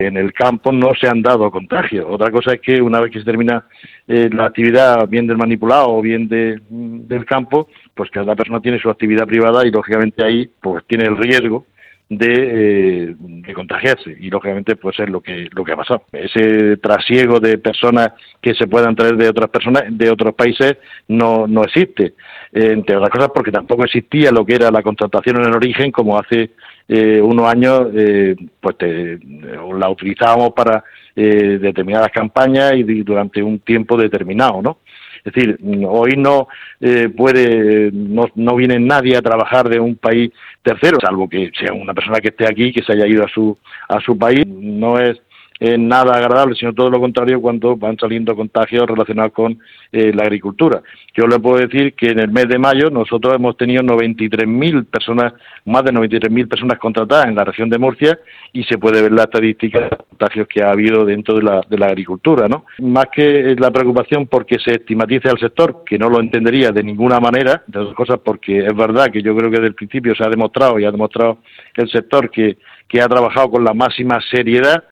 En el campo no se han dado contagios. Otra cosa es que una vez que se termina la actividad, bien del manipulado o bien del campo, pues cada persona tiene su actividad privada y lógicamente ahí pues tiene el riesgo de contagiarse, y lógicamente pues es lo que ha pasado. Ese trasiego de personas que se puedan traer de otras personas de otros países no existe, entre otras cosas porque tampoco existía lo que era la contratación en el origen, como hace unos años la utilizábamos para determinadas campañas y durante un tiempo determinado, ¿no? Es decir, hoy no viene nadie a trabajar de un país tercero, salvo que sea una persona que esté aquí, que se haya ido a su país. No es nada agradable, sino todo lo contrario cuando van saliendo contagios relacionados con la agricultura. Yo le puedo decir que en el mes de mayo nosotros hemos tenido 93.000 personas, más de 93.000 personas contratadas en la región de Murcia, y se puede ver la estadística de contagios que ha habido dentro de la agricultura, ¿no? Más que la preocupación porque se estigmatice al sector, que no lo entendería de ninguna manera, de otras cosas porque es verdad que yo creo que desde el principio se ha demostrado y ha demostrado el sector que ha trabajado con la máxima seriedad